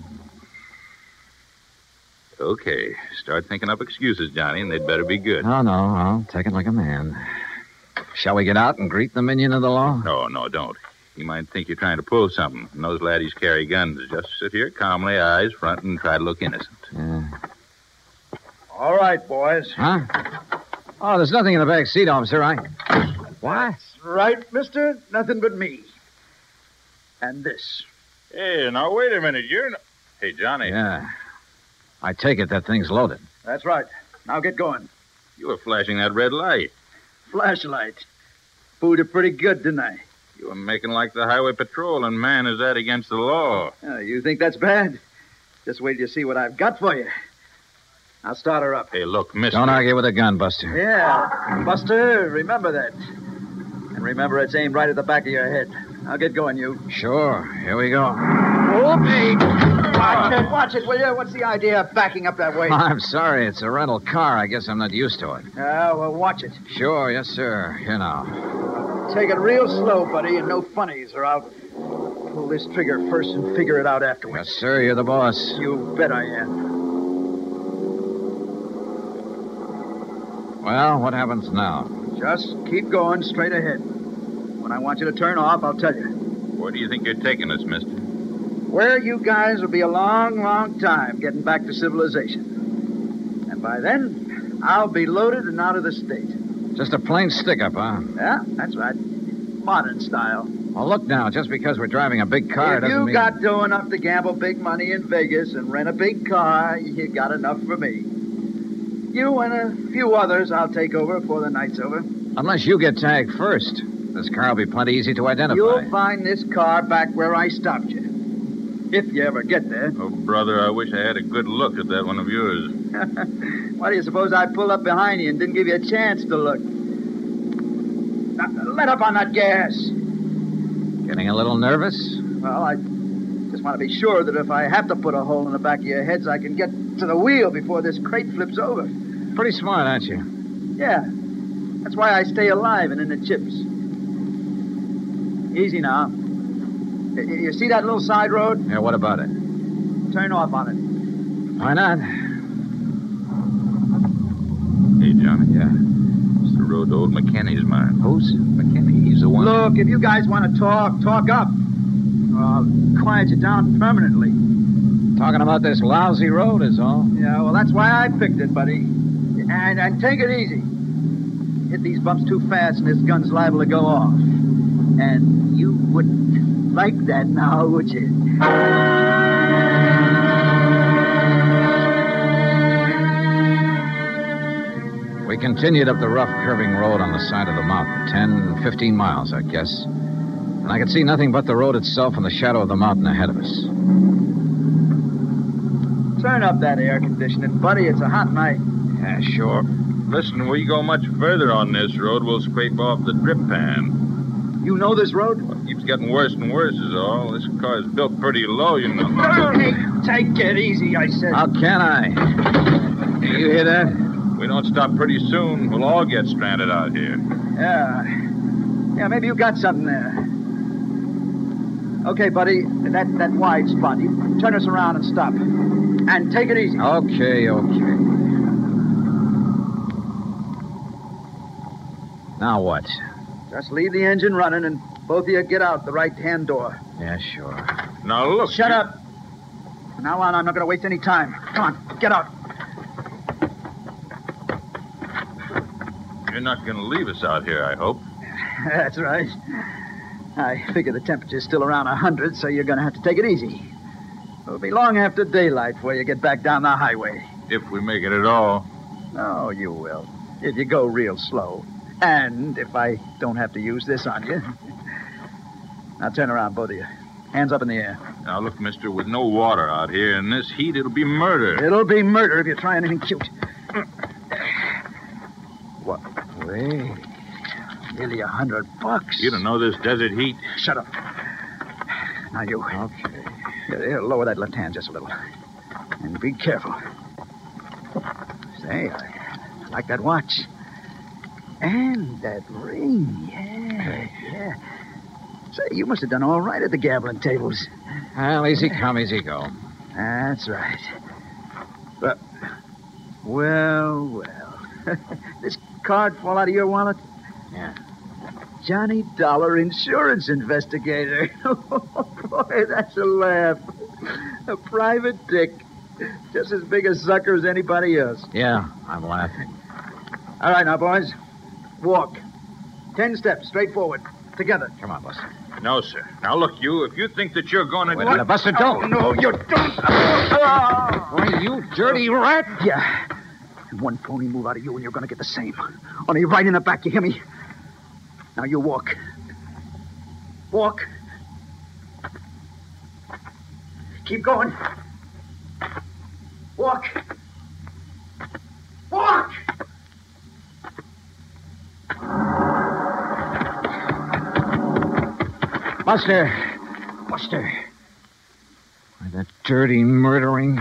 Okay, start thinking up excuses, Johnny, and they'd better be good. No, no, I'll take it like a man. Shall we get out and greet the minion of the law? No, no, don't. He might think you're trying to pull something. And those laddies carry guns. Just sit here calmly, eyes front, and try to look innocent. Yeah. All right, boys. Huh? Oh, there's nothing in the back seat, officer. I... What? Right, mister. Nothing but me. and this. Hey, now, wait a minute. You're not... Hey, Johnny. Yeah. I take it that thing's loaded. That's right. Now get going. You were flashing that red light. Flashlight. Fooled you pretty good, didn't I? You were making like the highway patrol, and man, is that against the law. Oh, you think that's bad? Just wait till you see what I've got for you. I'll start her up. Hey, look, mister. Don't argue with a gun, Buster. Yeah. Buster, remember that. And remember it's aimed right at the back of your head. Now get going, you. Sure. Here we go. Whoopee! Watch it, watch it, will you? What's the idea of backing up that way? I'm sorry. It's a rental car. I guess I'm not used to it. Ah, well, watch it. Sure, yes, sir. Here now. Take it real slow, buddy, and no funnies, or I'll pull this trigger first and figure it out afterwards. Yes, sir. You're the boss. You bet I am. Well, what happens now? Just keep going straight ahead. When I want you to turn off, I'll tell you. Where do you think you're taking us, mister? Where you guys will be a long, long time getting back to civilization. And by then, I'll be loaded and out of the state. Just a plain stick-up, huh? Yeah, that's right. Modern style. Well, look now. Just because we're driving a big car if doesn't you mean... got dough enough to gamble big money in Vegas and rent a big car, you got enough for me. You and a few others I'll take over before the night's over. Unless you get tagged first. This car will be plenty easy to identify. You'll find this car back where I stopped you. If you ever get there. Oh, brother, I wish I had a good look at that one of yours. Why do you suppose I pulled up behind you and didn't give you a chance to look? Now, let up on that gas. Getting a little nervous? Well, I just want to be sure that if I have to put a hole in the back of your heads, I can get to the wheel before this crate flips over. Pretty smart, aren't you? Yeah. That's why I stay alive and in the chips. Easy now. You see that little side road? Yeah, what about it? Turn off on it. Why not? Hey, Johnny. Yeah? It's the road to old McKinney's mine. Who's? McKinney. He's the one... Look, if you guys want to talk, talk up. Or I'll quiet you down permanently. Talking about this lousy road is all. Yeah, well, that's why I picked it, buddy. And, and take it easy. Hit these bumps too fast and this gun's liable to go off. And you wouldn't like that now, would you? We continued up the rough, curving road on the side of the mountain. Ten, fifteen miles, I guess. And I could see nothing but the road itself and the shadow of the mountain ahead of us. Turn up that air conditioning, buddy. It's a hot night. Yeah, sure. Listen, we go much further on this road, we'll scrape off the drip pan. You know this road? Well, it keeps getting worse and worse is all. This car's built pretty low, you know. Hey, take it easy, I said. How can I? You hear that? We don't stop pretty soon, we'll all get stranded out here. Yeah. Yeah, maybe you got something there. Okay, buddy, that, that wide spot. You turn us around and stop. And take it easy. Okay, okay. Now what? Just leave the engine running and both of you get out the right-hand door. Yeah, sure. Now, look. Shut you... up. From now on, I'm not going to waste any time. Come on, get out. You're not going to leave us out here, I hope. That's right. I figure the temperature's still around one hundred, so you're going to have to take it easy. It'll be long after daylight before you get back down the highway. If we make it at all. Oh, you will. If you go real slow. And if I don't have to use this on you. Now turn around, both of you. Hands up in the air. Now, look, mister, with no water out here in this heat, it'll be murder. It'll be murder if you try anything cute. What? Wait. Nearly a hundred bucks. You don't know this desert heat. Shut up. Now you. Okay. Here, here, lower that left hand just a little. And be careful. Say, I like that watch. And that ring. Yeah, yeah. Say, you must have done all right at the gambling tables. Well, easy come, easy go. That's right. But, well, well. This card fall out of your wallet? Yeah. Johnny Dollar, insurance investigator. Oh, boy, that's a laugh. A private dick. Just as big a sucker as anybody else. Yeah, I'm laughing. All right, now, boys. Walk. Ten steps, straight forward. Together. Come on, Buster. No, sir. Now, look, you, if you think that you're going to... Wait a minute, Buster, don't. Oh, no, you don't. Why, you dirty rat. Yeah. And one phony move out of you and you're going to get the same. Only right in the back, you hear me? Now you walk. Walk. Keep going. Walk. Walk! Buster. Buster. Why, that dirty murdering...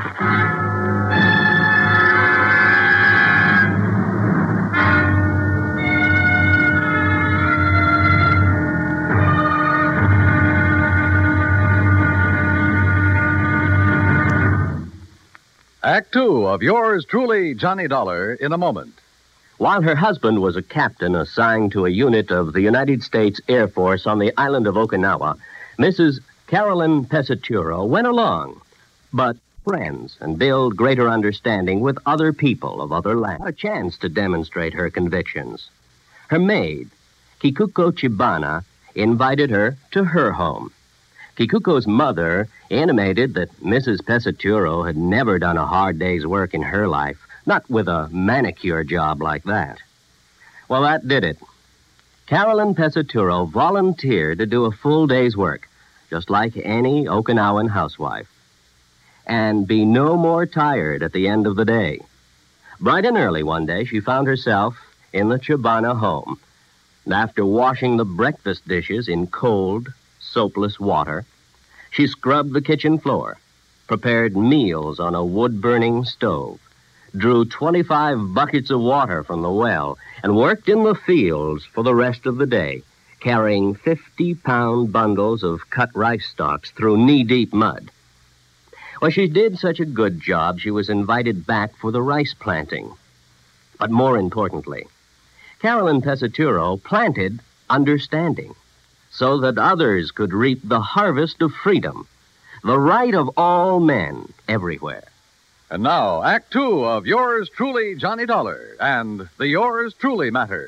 Act two of yours truly, Johnny Dollar, in a moment. While her husband was a captain assigned to a unit of the United States Air Force on the island of Okinawa, Missus Carolyn Pesaturo went along, but friends and build greater understanding with other people of other lands. A chance to demonstrate her convictions. Her maid, Kikuko Chibana, invited her to her home. Kikuko's mother intimated that Missus Pesaturo had never done a hard day's work in her life, not with a manicure job like that. Well, that did it. Carolyn Pesaturo volunteered to do a full day's work, just like any Okinawan housewife, and be no more tired at the end of the day. Bright and early one day, she found herself in the Chibana home, and after washing the breakfast dishes in cold, soapless water, she scrubbed the kitchen floor, prepared meals on a wood-burning stove, drew twenty-five buckets of water from the well, and worked in the fields for the rest of the day, carrying fifty-pound bundles of cut rice stalks through knee-deep mud. Well, she did such a good job, she was invited back for the rice planting. But more importantly, Carolyn Pesaturo planted understanding, so that others could reap the harvest of freedom, the right of all men everywhere. And now, Act Two of yours truly, Johnny Dollar, and the Yours Truly Matter.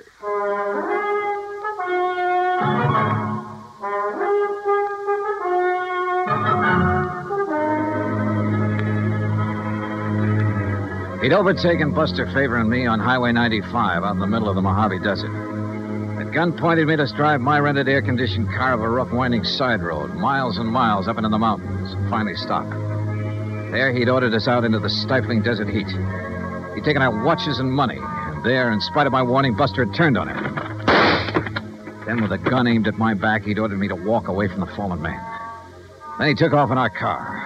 He'd overtaken Buster Favor and me on Highway ninety-five out in the middle of the Mojave Desert. That gun pointed me to drive my rented air-conditioned car up a rough, winding side road, miles and miles up into the mountains, and finally stop. There, he'd ordered us out into the stifling desert heat. He'd taken our watches and money, and there, in spite of my warning, Buster had turned on him. Then, with a gun aimed at my back, he'd ordered me to walk away from the fallen man. Then he took off in our car.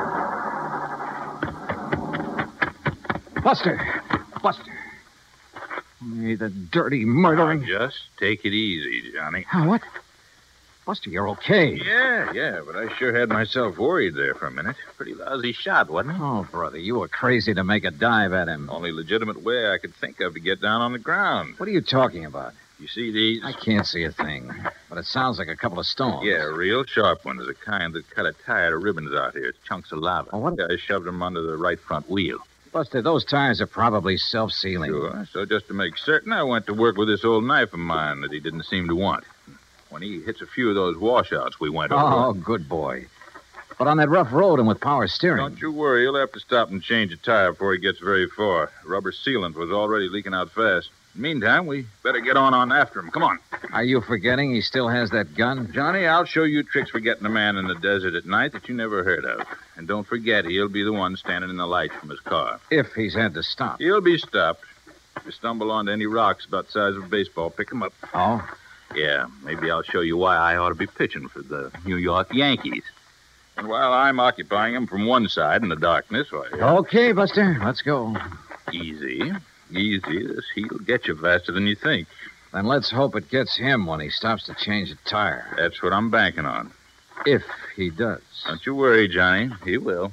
Buster! Buster! Hey, the dirty murdering... Now, just take it easy, Johnny. Oh, what? Buster, you're okay. Yeah, yeah, but I sure had myself worried there for a minute. Pretty lousy shot, wasn't it? Oh, brother, you were crazy to make a dive at him. Only legitimate way I could think of to get down on the ground. What are you talking about? You see these? I can't see a thing, but it sounds like a couple of stones. Yeah, real sharp ones, the kind that cut a tire to ribbons out here. It's chunks of lava. Oh, what? I shoved them under the right front wheel. Buster, those tires are probably self-sealing. Sure, so just to make certain, I went to work with this old knife of mine that he didn't seem to want. When he hits a few of those washouts we went over... Oh, good boy. But on that rough road and with power steering... Don't you worry. He'll have to stop and change a tire before he gets very far. Rubber sealant was already leaking out fast. Meantime, we better get on on after him. Come on. Are you forgetting he still has that gun? Johnny, I'll show you tricks for getting a man in the desert at night that you never heard of. And don't forget, he'll be the one standing in the light from his car. If he's had to stop. He'll be stopped. If you stumble onto any rocks about the size of a baseball, pick them up. Oh? Yeah, maybe I'll show you why I ought to be pitching for the New York Yankees. And while I'm occupying them from one side in the darkness, why... Okay, Buster, let's go. Easy. Easy. This heat'll get you faster than you think. Then let's hope it gets him when he stops to change a tire. That's what I'm banking on. If he does. Don't you worry, Johnny. He will.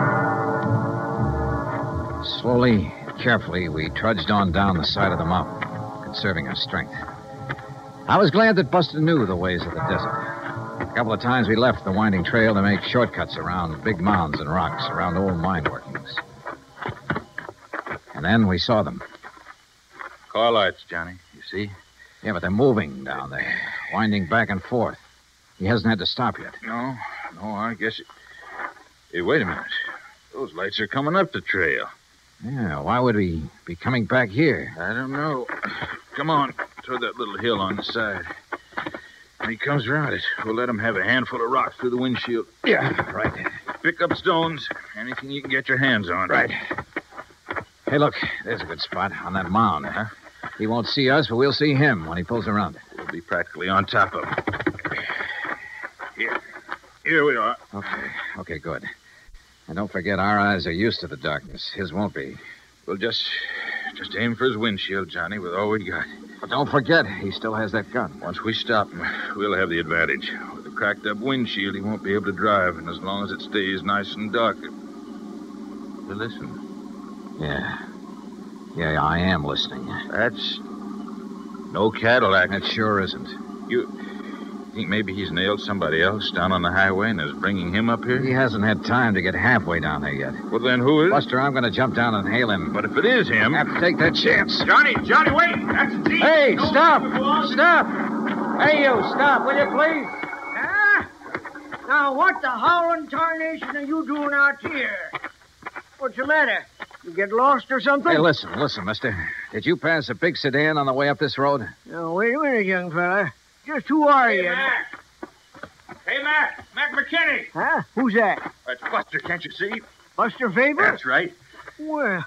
Slowly, carefully, we trudged on down the side of the mountain, conserving our strength. I was glad that Buster knew the ways of the desert. A couple of times we left the winding trail to make shortcuts around big mounds and rocks, around old mine workings. And then we saw them. Car lights, Johnny. You see? Yeah, but they're moving down there, winding back and forth. He hasn't had to stop yet. No, no, I guess it... Hey, wait a minute. Those lights are coming up the trail. Yeah, why would he be coming back here? I don't know. Come on, toward that little hill on the side. When he comes around it, we'll let him have a handful of rocks through the windshield. Yeah, right. Pick up stones, anything you can get your hands on. Right. Hey, look, there's a good spot on that mound. Huh? He won't see us, but we'll see him when he pulls around it. We'll be practically on top of him. Here. Here we are. Okay, okay, good. And don't forget, our eyes are used to the darkness. His won't be. We'll just... just aim for his windshield, Johnny, with all we got. But don't forget, he still has that gun. Once we stop him, we'll have the advantage. With a cracked-up windshield, he won't be able to drive, and as long as it stays nice and dark... It... Well, listen. Yeah. Yeah, I am listening. That's... no Cadillac. That sure isn't. You think maybe he's nailed somebody else down on the highway and is bringing him up here? He hasn't had time to get halfway down there yet. Well, then who is... Buster, I'm going to jump down and hail him. But if it is him... Have to take that chance. Johnny, Johnny, wait! That's a Jeep! Hey, No, stop! no, Stop! Hey, you, stop, will you, please? Ah? Now, what the howling tarnation are you doing out here? What's the matter? You get lost or something? Hey, listen, listen, mister. Did you pass a big sedan on the way up this road? Now, wait a minute, young fella. Just who are Hey, you? Mac! Hey, Mac! Mac McKinney! Huh? Who's that? That's Buster, can't you see? Buster Faber? That's right. Well,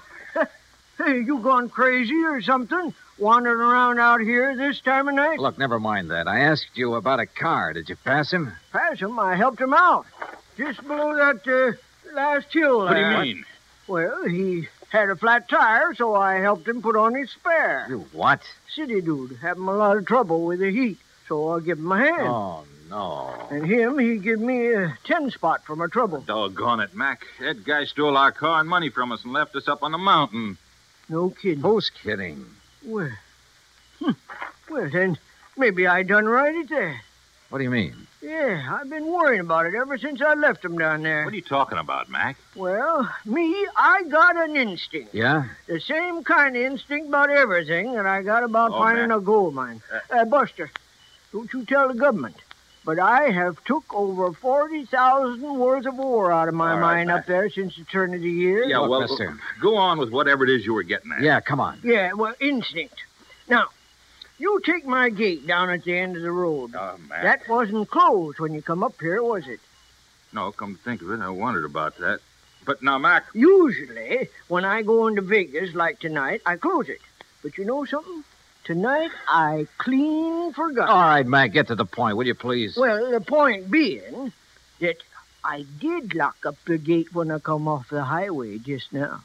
hey, you gone crazy or something? Wandering around out here this time of night? Look, never mind that. I asked you about a car. Did you pass him? Pass him. I helped him out. Just below that uh, last hill. What do you there. mean? Well, he had a flat tire, so I helped him put on his spare. You what? City dude, having a lot of trouble with the heat, so I give him a hand. Oh, no. And him, he give me a ten spot for my trouble. Doggone it, Mac. That guy stole our car and money from us and left us up on the mountain. No kidding. Who's kidding? Well, hmm. well then, maybe I done right at that. What do you mean? Yeah, I've been worrying about it ever since I left him down there. What are you talking about, Mac? Well, me, I got an instinct. Yeah? The same kind of instinct about everything that I got about Oh, finding Mac. a gold mine. Uh, Buster, don't you tell the government. But I have took over forty thousand worth of ore out of my All right, mine Mac. up there since the turn of the year. Yeah, Look, well, mister. go on with whatever it is you were getting at. Yeah, come on. Yeah, well, instinct. Now, you take my gate down at the end of the road. Oh, Mac. That wasn't closed when you come up here, was it? No, come to think of it, I wondered about that. But now, Mac... Usually, when I go into Vegas like tonight, I close it. But you know something? Tonight, I clean forgot. All right, Mac, get to the point, will you please? Well, the point being that I did lock up the gate when I come off the highway just now.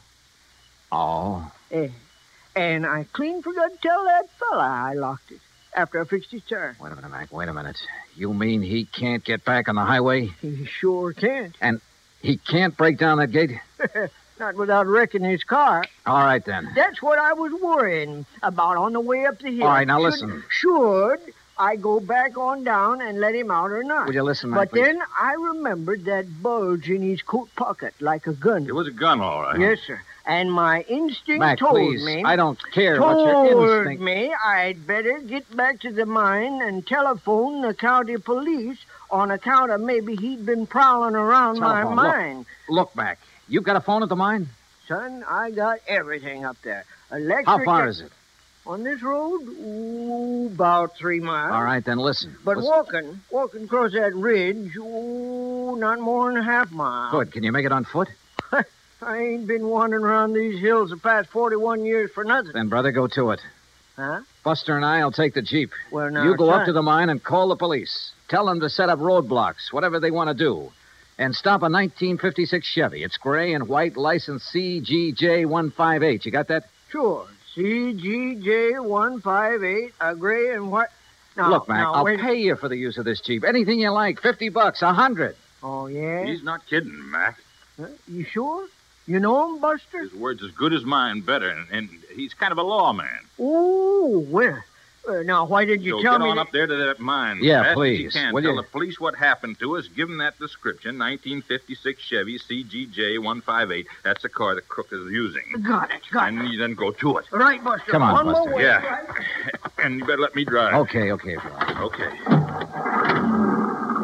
Oh. Eh. And I clean forgot to tell that fella I locked it after I fixed his tire. Wait a minute, Mac, wait a minute. You mean he can't get back on the highway? He sure can't. And he can't break down that gate? Not without wrecking his car. All right, then. That's what I was worrying about on the way up the hill. All right, now Should- listen. Should I go back on down and let him out or not? Will you listen, Mac, But please? then I remembered that bulge in his coat pocket like a gun. It was a gun, all right. Yes, sir. And my instinct Mac, told please, me... I don't care told what your instinct... me I'd better get back to the mine and telephone the county police on account of maybe he'd been prowling around Telephone. my Look. mine. Look, Mac, you've got a phone at the mine? Son, I got everything up there. Electric... How far is it? On this road? Ooh, about three miles. All right, then listen. But Listen. walking, walking across that ridge, ooh, not more than a half mile. Good. Can you make it on foot? I ain't been wandering around these hills the past forty-one years for nothing. Then, brother, go to it. Huh? Buster and I will take the Jeep. Well, now, You go son, up to the mine and call the police. Tell them to set up roadblocks, whatever they want to do. And stop a nineteen fifty-six Chevy. It's gray and white, license C G J one five eight. You got that? Sure. C G J one five eight, a gray and white. Now, Look, Mac, now, I'll wait. pay you for the use of this Jeep. Anything you like. Fifty bucks, a hundred. Oh, yeah? He's not kidding, Mac. Huh? You sure? You know him, Buster? His word's as good as mine, better, and, and he's kind of a lawman. Ooh, well. Uh, now, why did you so tell get me on that- up there to that mine. Yeah, fast as please. you can. Will Tell you? the police what happened to us. Give them that description. nineteen fifty-six Chevy C G J one five eight. That's the car the crook is using. Got it, got it. And you then go to it. Right, Buster. Come on, One more Buster. way. Yeah. And you better let me drive. Okay, okay, if you like. Okay.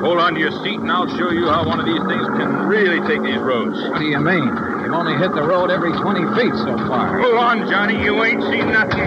hold on to your seat, and I'll show you how one of these things can really take these roads. What do you mean? You've only hit the road every twenty feet so far. Hold on, Johnny. You ain't seen nothing.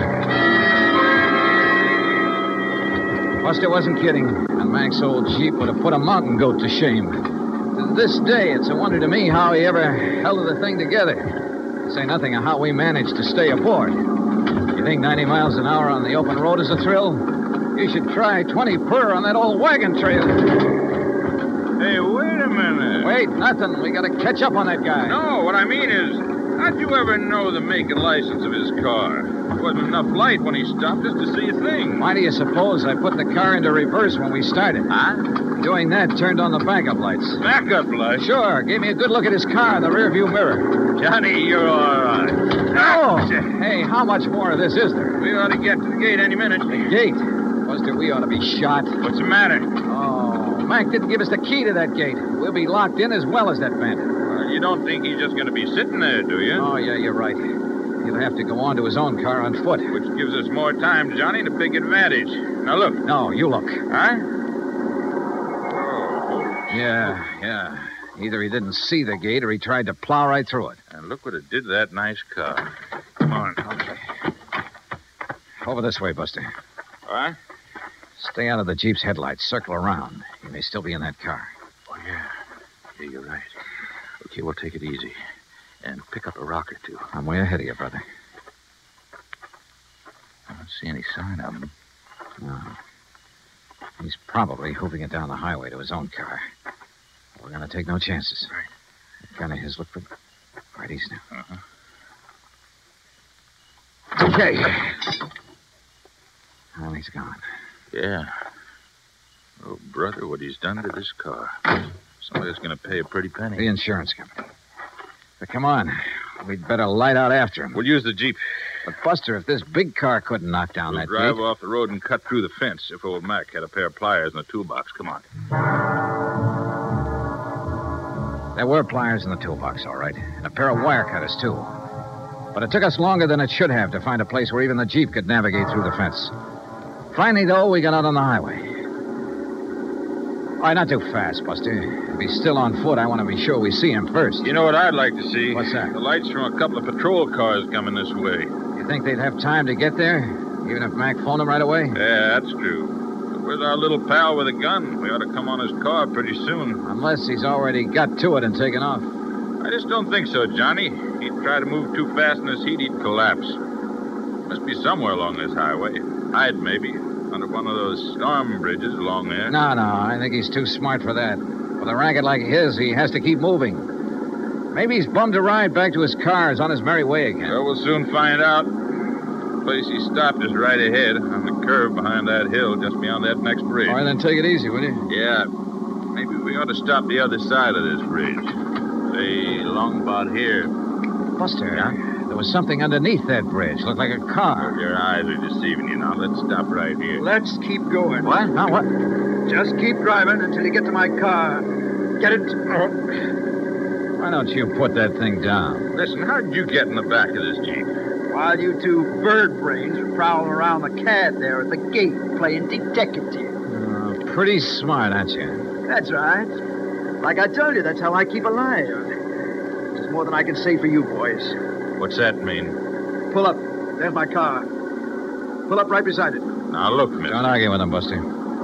Buster wasn't kidding, and Mac's old Jeep would have put a mountain goat to shame. To this day, it's a wonder to me how he ever held the thing together. To say nothing of how we managed to stay aboard. You think ninety miles an hour on the open road is a thrill? You should try twenty per on that old wagon trail. Hey, wait a minute. Wait, nothing. We gotta catch up on that guy. No, what I mean is, how'd you ever know the make and license of his car? There wasn't enough light when he stopped us to see a thing. Why do you suppose I put the car into reverse when we started? Huh? Doing that turned on the backup lights. Backup lights? Sure. Gave me a good look at his car in the rearview mirror. Johnny, you're all right. Oh! Hey, how much more of this is there? We ought to get to the gate any minute. The gate? Buster, we ought to be shot. What's the matter? Oh, Mac didn't give us the key to that gate. We'll be locked in as well as that bandit. Well, you don't think he's just going to be sitting there, do you? Oh, yeah, you're right. He'll have to go on to his own car on foot. Which gives us more time, Johnny, and a big advantage. Now, look. No, you look. Huh? Oh. Yeah, yeah. Either he didn't see the gate or he tried to plow right through it. And look what it did to that nice car. Come on. Okay. Over this way, Buster. What? Stay out of the Jeep's headlights. Circle around. He may still be in that car. Oh, yeah. Yeah, you're right. Okay, we'll take it easy. And pick up a rock or two. I'm way ahead of you, brother. I don't see any sign of him. No. He's probably hoofing it down the highway to his own car. We're going to take no chances. Right. That gun of his look pretty... Right, easy now. Uh-huh. Okay. Well, he's gone. Yeah. Oh, brother, what he's done to this car. Somebody's going to pay a pretty penny. The insurance company. But come on. We'd better light out after him. We'll use the Jeep. But, Buster, if this big car couldn't knock down we'll that drive gate... off the road and cut through the fence if old Mac had a pair of pliers in the toolbox. Come on. There were pliers in the toolbox, all right. And a pair of wire cutters, too. But it took us longer than it should have to find a place where even the Jeep could navigate through the fence. Finally, though, we got out on the highway. All right, not too fast, Buster. If he's still on foot, I want to be sure we see him first. You know what I'd like to see? What's that? The lights from a couple of patrol cars coming this way. You think they'd have time to get there, even if Mac phoned him right away? Yeah, that's true. But where's our little pal with a gun? We ought to come on his car pretty soon. Unless he's already got to it and taken off. I just don't think so, Johnny. He'd try to move too fast in this heat, he'd collapse. Must be somewhere along this highway. Hide, maybe. Under one of those storm bridges along there. No, no, I think he's too smart for that. With a racket like his, he has to keep moving. Maybe he's bummed a ride back to his car. Is on his merry way again. Well, we'll soon find out. The place he stopped is right ahead, on the curve behind that hill, just beyond that next bridge. All right, then take it easy, will you? Yeah. Maybe we ought to stop the other side of this bridge. Say, along about here. Buster, yeah? There was something underneath that bridge. Looked like a car. Well, your eyes are deceiving you now. Let's stop right here. Let's keep going. What? Now what? Just keep driving until you get to my car. Get it? Why don't you put that thing down? Listen, how'd you get in the back of this Jeep? While you two bird brains were prowling around the cad there at the gate playing detective. Uh, pretty smart, aren't you? That's right. Like I told you, that's how I keep alive. There's more than I can say for you boys. What's that mean? Pull up. There's my car. Pull up right beside it. Now, look, mister. Don't argue with him, Buster.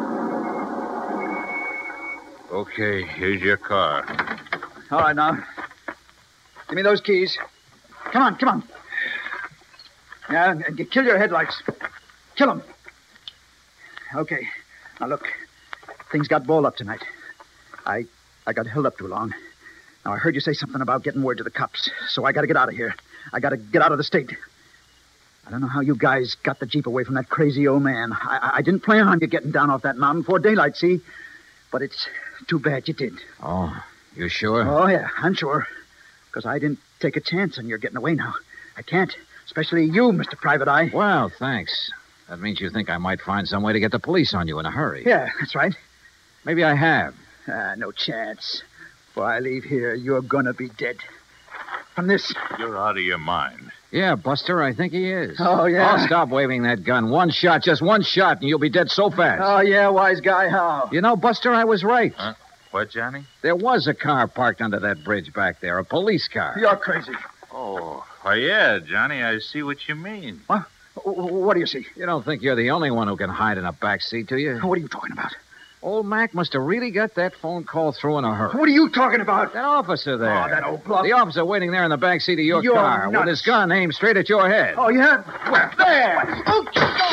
Okay, here's your car. All right, now. Give me those keys. Come on, come on. Yeah, and kill your headlights. Kill them. Okay. Now, look. Things got balled up tonight. I I got held up too long. Now, I heard you say something about getting word to the cops, so I got to get out of here. I got to get out of the state. I don't know how you guys got the Jeep away from that crazy old man. I, I didn't plan on you getting down off that mountain before daylight, see? But it's too bad you did. Oh, you sure? Oh, yeah, I'm sure. Because I didn't take a chance on your getting away now. I can't. Especially you, Mister Private Eye. Well, thanks. That means you think I might find some way to get the police on you in a hurry. Yeah, that's right. Maybe I have. Ah, no chance. Before I leave here, you're gonna be dead. From this. You're out of your mind. Yeah, Buster, I think he is. Oh, yeah? Oh, stop waving that gun. One shot, just one shot, and you'll be dead so fast. Oh, yeah, wise guy, how? You know, Buster, I was right. Huh? What, Johnny? There was a car parked under that bridge back there, a police car. You're crazy. Oh, why, yeah, Johnny, I see what you mean. What? What do you see? You don't think you're the only one who can hide in a back seat, do you? What are you talking about? Old Mac must have really got that phone call through in a hurry. What are you talking about? That officer there. Oh, that old bluff. The officer waiting there in the back seat of your You're car nuts. with his gun aimed straight at your head. Oh, yeah? Where? There! Oh,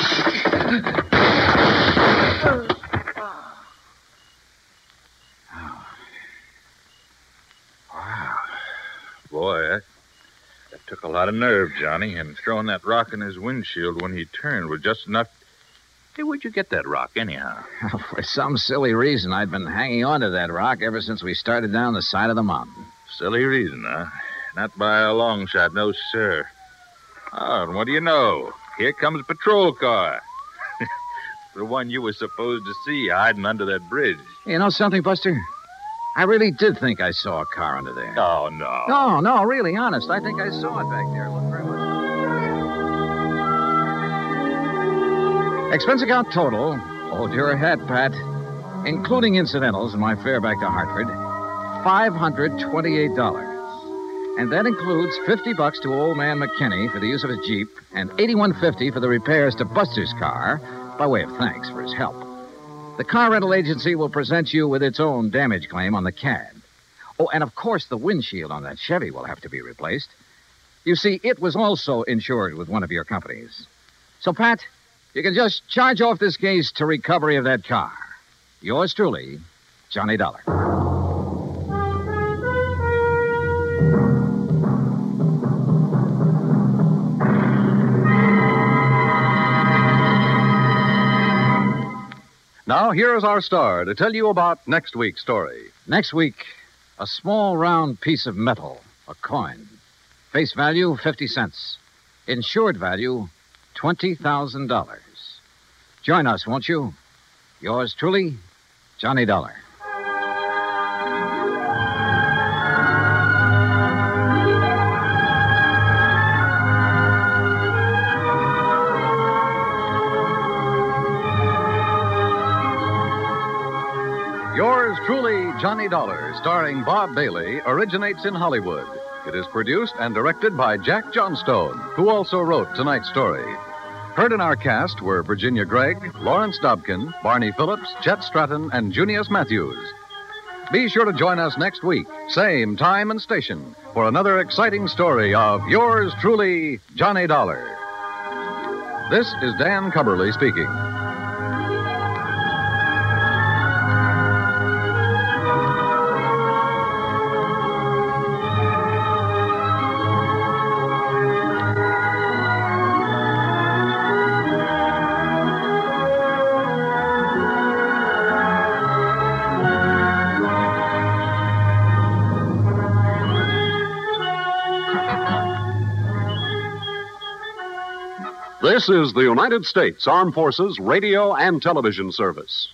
Wow. Boy, that, that took a lot of nerve, Johnny, and throwing that rock in his windshield when he turned was just enough. Hey, where'd you get that rock, anyhow? For some silly reason, I'd been hanging on to that rock ever since we started down the side of the mountain. Silly reason, huh? Not by a long shot, no, sir. Oh, and what do you know? Here comes a patrol car. The one you were supposed to see hiding under that bridge. You know something, Buster? I really did think I saw a car under there. Oh, no. No, no, really, honest. I think I saw it back there. Look very much. Expense account total, hold your hat, Pat, including incidentals and my fare back to Hartford, five hundred twenty-eight dollars. And that includes fifty bucks to old man McKinney for the use of his Jeep and eighty-one fifty for the repairs to Buster's car by way of thanks for his help. The car rental agency will present you with its own damage claim on the cab. Oh, and of course the windshield on that Chevy will have to be replaced. You see, it was also insured with one of your companies. So, Pat, you can just charge off this case to recovery of that car. Yours truly, Johnny Dollar. Now, here's our star to tell you about next week's story. Next week, a small round piece of metal, a coin. Face value, fifty cents. Insured value, twenty thousand dollars. Join us, won't you? Yours truly, Johnny Dollar. Yours truly, Johnny Dollar, starring Bob Bailey, originates in Hollywood. It is produced and directed by Jack Johnstone, who also wrote tonight's story. Heard in our cast were Virginia Gregg, Lawrence Dobkin, Barney Phillips, Chet Stratton, and Junius Matthews. Be sure to join us next week, same time and station, for another exciting story of yours truly, Johnny Dollar. This is Dan Cubberly speaking. This is the United States Armed Forces Radio and Television Service.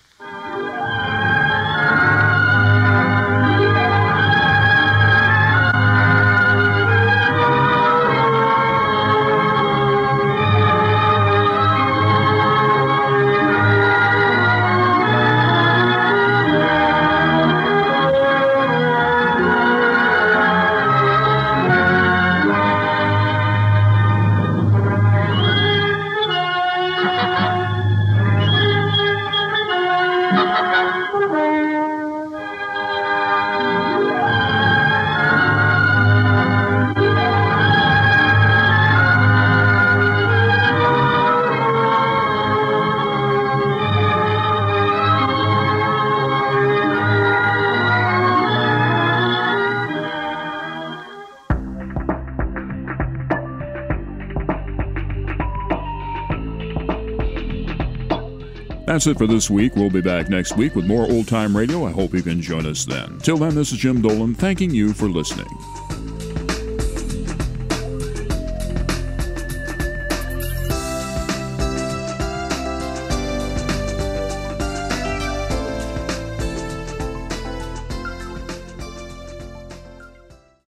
That's it for this week. We'll be back next week with more old-time radio. I hope you can join us then. Till then, this is Jim Dolan thanking you for listening.